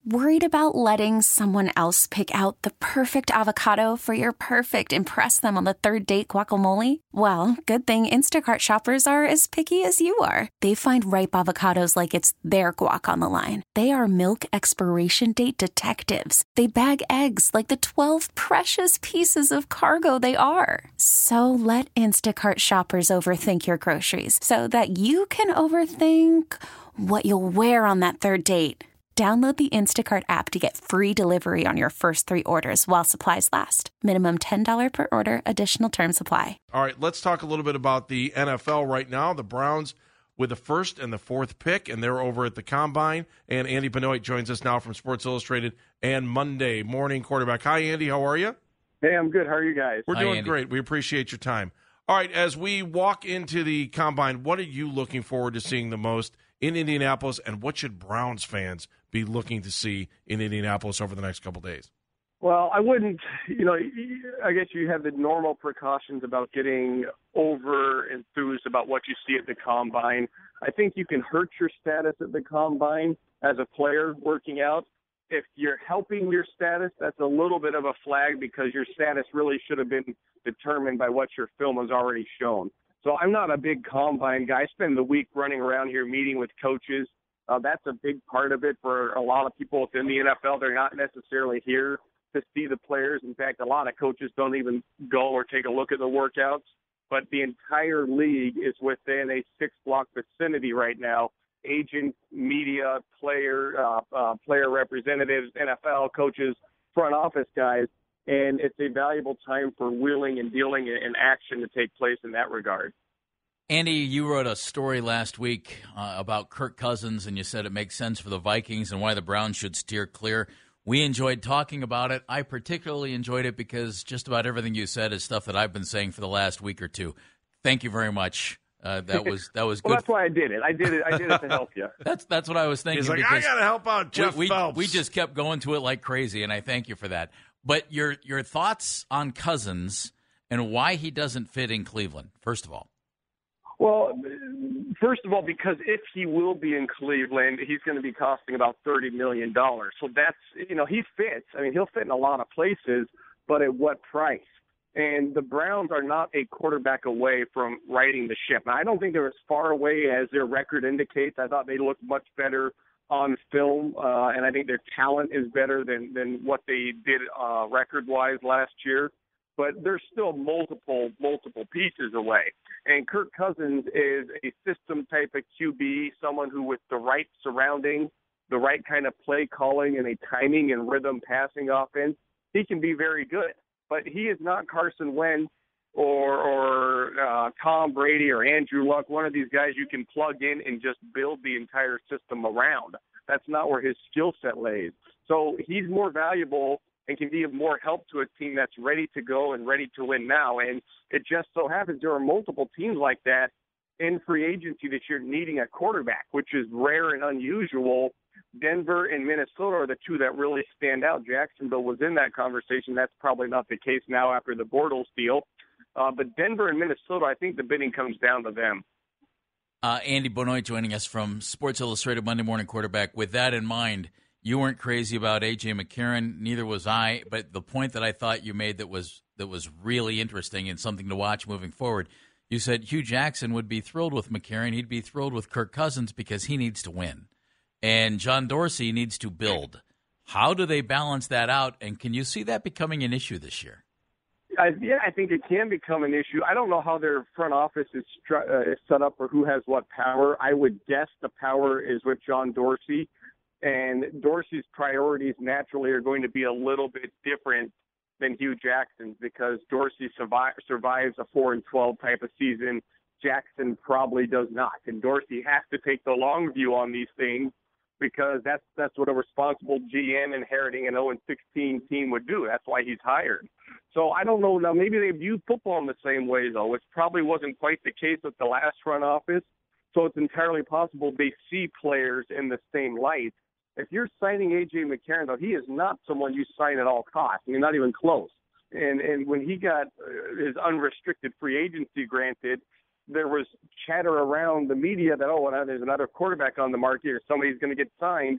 Worried about letting someone else pick out the perfect avocado for your perfect impress them on the third date guacamole? Well, good thing Instacart shoppers are as picky as you are. They find ripe avocados like it's their guac on the line. They are milk expiration date detectives. They bag eggs like the 12 precious pieces of cargo they are. So let Instacart shoppers overthink your groceries so that you can overthink what you'll wear on that third date. Download the Instacart app to get free delivery on your first 3 orders while supplies last. Minimum $10 per order. Additional terms apply. All right, let's talk a little bit about the NFL right now. The Browns with the first and the fourth pick, and they're over at the Combine. And Andy Benoit joins us now from Sports Illustrated and Monday Morning Quarterback. Hi, Andy. How are you? Hey, I'm good. How are you guys? We're doing Andy. great. We appreciate your time. All right, as we walk into the Combine, what are you looking forward to seeing the most in Indianapolis, and what should Browns fans be looking to see in Indianapolis over the next couple days? Well, I wouldn't, I guess you have the normal precautions about getting over enthused about what you see at the Combine. I think you can hurt your status at the Combine as a player working out. If you're helping your status, that's a little bit of a flag because your status really should have been determined by what your film has already shown. So I'm not a big Combine guy. I spend the week running around here meeting with coaches. That's a big part of it for a lot of people within the NFL. They're not necessarily here to see the players. In fact, a lot of coaches don't even go or take a look at the workouts. But the entire league is within a 6-block vicinity right now. Agents, media, player representatives, NFL coaches, front office guys. And it's a valuable time for wheeling and dealing and action to take place in that regard. Andy, you wrote a story last week about Kirk Cousins, and you said it makes sense for the Vikings and why the Browns should steer clear. We enjoyed talking about it. I particularly enjoyed it because just about everything you said is stuff that I've been saying for the last week or two. Thank you very much. That was good. Well, that's why I did it. I did it to help you. That's what I was thinking. He's like, I got to help out Jeff Phelps. We just kept going to it like crazy, and I thank you for that. But your thoughts on Cousins and why he doesn't fit in Cleveland, first of all. Well, first of all, because if he will be in Cleveland, he's going to be costing about $30 million. So that's, he fits. I mean, he'll fit in a lot of places, but at what price? And the Browns are not a quarterback away from righting the ship. Now, I don't think they're as far away as their record indicates. I thought they looked much better on film, and I think their talent is better than what they did record-wise last year. But there's still multiple pieces away. And Kirk Cousins is a system type of QB, someone who with the right surroundings, the right kind of play calling and a timing and rhythm passing offense, he can be very good. But he is not Carson Wentz or Tom Brady or Andrew Luck, one of these guys you can plug in and just build the entire system around. That's not where his skill set lays. So he's more valuable and can be of more help to a team that's ready to go and ready to win now. And it just so happens there are multiple teams like that in free agency this year needing a quarterback, which is rare and unusual. Denver and Minnesota are the two that really stand out. Jacksonville was in that conversation. That's probably not the case now after the Bortles deal. But Denver and Minnesota, I think the bidding comes down to them. Andy Benoit joining us from Sports Illustrated Monday Morning Quarterback. With that in mind, you weren't crazy about A.J. McCarron, neither was I. But the point that I thought you made that was really interesting and something to watch moving forward, you said Hugh Jackson would be thrilled with McCarron. He'd be thrilled with Kirk Cousins because he needs to win. And John Dorsey needs to build. How do they balance that out? And can you see that becoming an issue this year? I think it can become an issue. I don't know how their front office is set up or who has what power. I would guess the power is with John Dorsey. And Dorsey's priorities naturally are going to be a little bit different than Hugh Jackson's because Dorsey survives a 4-12 type of season. Jackson probably does not. And Dorsey has to take the long view on these things because that's what a responsible GM inheriting an 0-16 team would do. That's why he's hired. So I don't know. Now, maybe they view football in the same way, though, which probably wasn't quite the case with the last front office. So it's entirely possible they see players in the same light. If you're signing A.J. McCarron, though, he is not someone you sign at all costs. I mean, not even close. And when he got his unrestricted free agency granted, there was chatter around the media that, well, there's another quarterback on the market or somebody's going to get signed.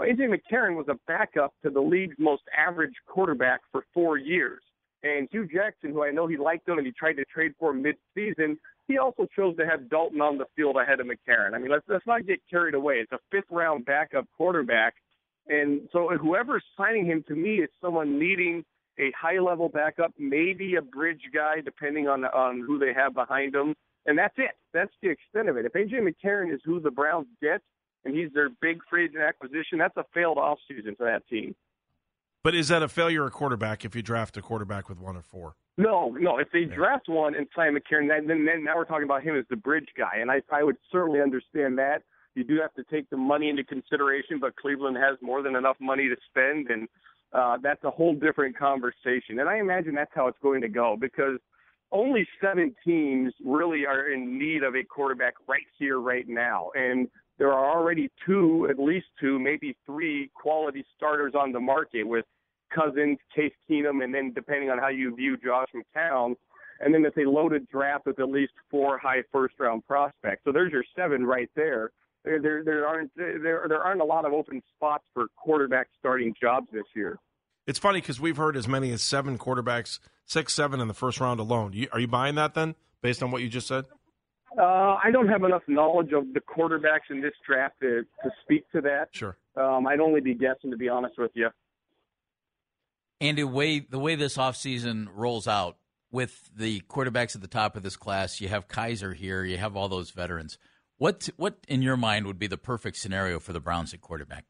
Well, A.J. McCarron was a backup to the league's most average quarterback for 4 years. And Hugh Jackson, who I know he liked him and he tried to trade for him mid-season, he also chose to have Dalton on the field ahead of McCarron. I mean, let's not get carried away. It's a fifth-round backup quarterback. And so whoever's signing him, to me, is someone needing a high-level backup, maybe a bridge guy, depending on who they have behind him. And that's it. That's the extent of it. If A.J. McCarron is who the Browns get, and he's their big free agent acquisition, that's a failed offseason for that team. But is that a failure of quarterback if you draft a quarterback with 1 or 4? No. If they draft one and sign McCarron, then now we're talking about him as the bridge guy. And I would certainly understand that. You do have to take the money into consideration, but Cleveland has more than enough money to spend, and that's a whole different conversation. And I imagine that's how it's going to go, because only 7 teams really are in need of a quarterback right here, right now. And there are already 2, at least 2, maybe 3 quality starters on the market with Cousins, Case Keenum, and then depending on how you view Josh McCown. And then it's a loaded draft with at least 4 high first-round prospects. So there's your 7 right there. There aren't a lot of open spots for quarterback starting jobs this year. It's funny because we've heard as many as 7 quarterbacks, 6, 7 in the first round alone. Are you buying that then, based on what you just said? I don't have enough knowledge of the quarterbacks in this draft to speak to that. Sure. I'd only be guessing, to be honest with you. And the way this offseason rolls out with the quarterbacks at the top of this class, you have Kaiser here, you have all those veterans. What in your mind would be the perfect scenario for the Browns at quarterback?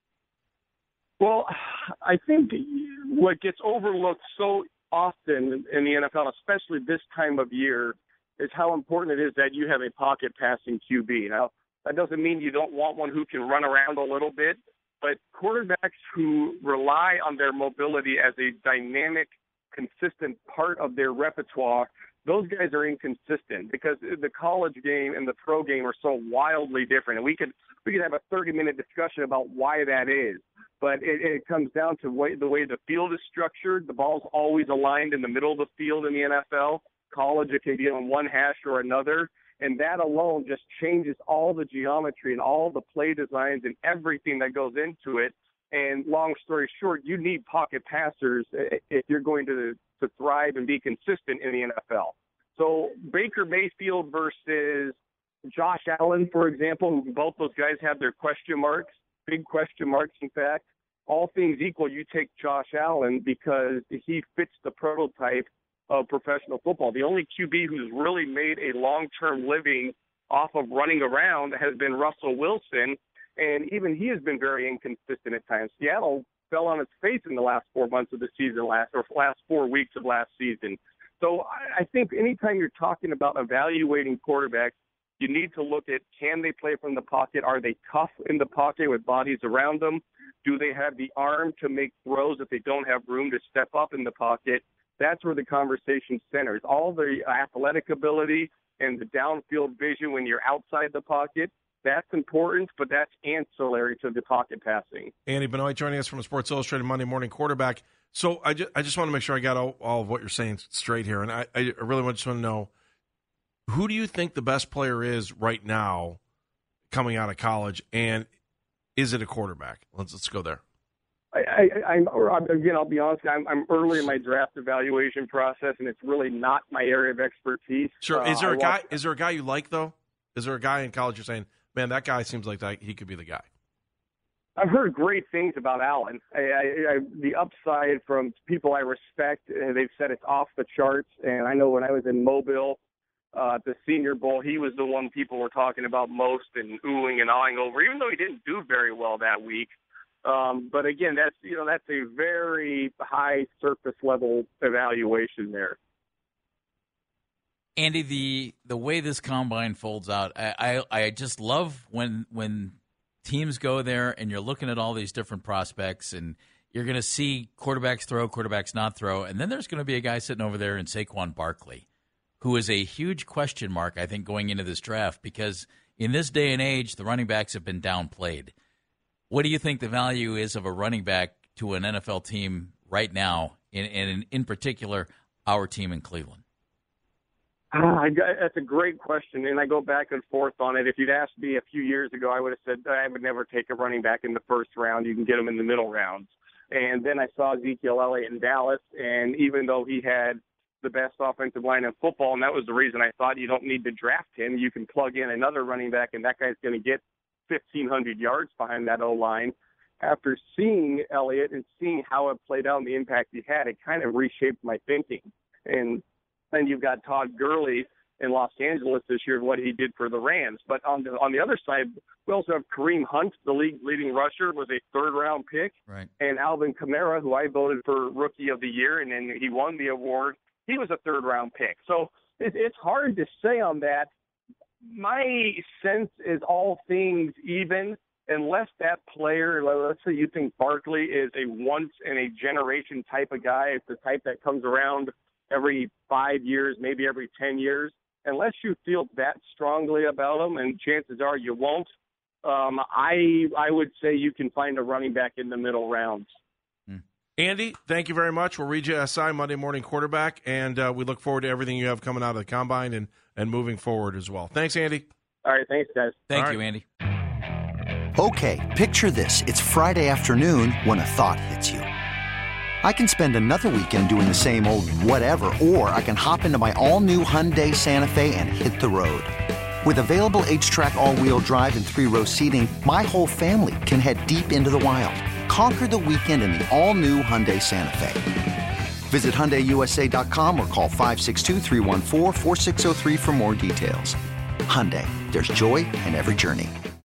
Well, I think what gets overlooked so often in the NFL, especially this time of year, is how important it is that you have a pocket passing QB. Now, that doesn't mean you don't want one who can run around a little bit, but quarterbacks who rely on their mobility as a dynamic, consistent part of their repertoire, those guys are inconsistent because the college game and the pro game are so wildly different. And we could have a 30-minute discussion about why that is. But it comes down to the way the field is structured. The ball's always aligned in the middle of the field in the NFL. College, it can be on one hash or another. And that alone just changes all the geometry and all the play designs and everything that goes into it. And long story short, you need pocket passers if you're going to thrive and be consistent in the NFL. So Baker Mayfield versus Josh Allen, for example, both those guys have their question marks, big question marks, in fact. All things equal, you take Josh Allen because he fits the prototype of professional football. The only QB who's really made a long-term living off of running around has been Russell Wilson, and even he has been very inconsistent at times. Seattle fell on its face in the last 4 months of the season, last 4 weeks of last season. So I think anytime you're talking about evaluating quarterbacks, you need to look at, can they play from the pocket? Are they tough in the pocket with bodies around them? Do they have the arm to make throws if they don't have room to step up in the pocket? That's where the conversation centers. All the athletic ability and the downfield vision when you're outside the pocket, that's important, but that's ancillary to the pocket passing. Andy Benoit joining us from Sports Illustrated Monday Morning Quarterback. So I just want to make sure I got all of what you're saying straight here, and I really just want to know, who do you think the best player is right now coming out of college, and is it a quarterback? Let's go there. I'll be honest, I'm early in my draft evaluation process, and it's really not my area of expertise. Sure. Is there a guy you like, though? Is there a guy in college you're saying, man, that guy seems like he could be the guy? I've heard great things about Allen. The upside from people I respect, they've said it's off the charts. And I know when I was in Mobile, the Senior Bowl, he was the one people were talking about most and oohing and awing over, even though he didn't do very well that week. But again, that's a very high surface level evaluation there. Andy, the way this combine folds out, I just love when teams go there and you're looking at all these different prospects and you're going to see quarterbacks throw, quarterbacks not throw, and then there's going to be a guy sitting over there in Saquon Barkley, who is a huge question mark, I think, going into this draft, because in this day and age, the running backs have been downplayed. What do you think the value is of a running back to an NFL team right now, and in particular, our team in Cleveland? That's a great question, and I go back and forth on it. If you'd asked me a few years ago, I would have said I would never take a running back in the first round. You can get him in the middle rounds. And then I saw Ezekiel Elliott in Dallas, and even though he had the best offensive line in football, and that was the reason I thought you don't need to draft him. You can plug in another running back, and that guy's going to get 1,500 yards behind that O-line. After seeing Elliott and seeing how it played out and the impact he had, it kind of reshaped my thinking. And then you've got Todd Gurley in Los Angeles this year, what he did for the Rams. But on the other side, we also have Kareem Hunt, the league's leading rusher, was a third-round pick. Right. And Alvin Kamara, who I voted for Rookie of the Year, and then he won the award, he was a third-round pick. So it's hard to say on that. My sense is all things even, unless that player, let's say you think Barkley is a once-in-a-generation type of guy, it's the type that comes around every 5 years, maybe every 10 years. Unless you feel that strongly about him, and chances are you won't, I would say you can find a running back in the middle rounds. Andy, thank you very much. We'll read you SI Monday Morning Quarterback, and we look forward to everything you have coming out of the Combine and moving forward as well. Thanks, Andy. All right, thanks, guys. Thank you, Andy. Okay, picture this. It's Friday afternoon when a thought hits you. I can spend another weekend doing the same old whatever, or I can hop into my all-new Hyundai Santa Fe and hit the road. With available H-Track all-wheel drive and 3-row seating, my whole family can head deep into the wild. Conquer the weekend in the all-new Hyundai Santa Fe. Visit HyundaiUSA.com or call 562-314-4603 for more details. Hyundai, there's joy in every journey.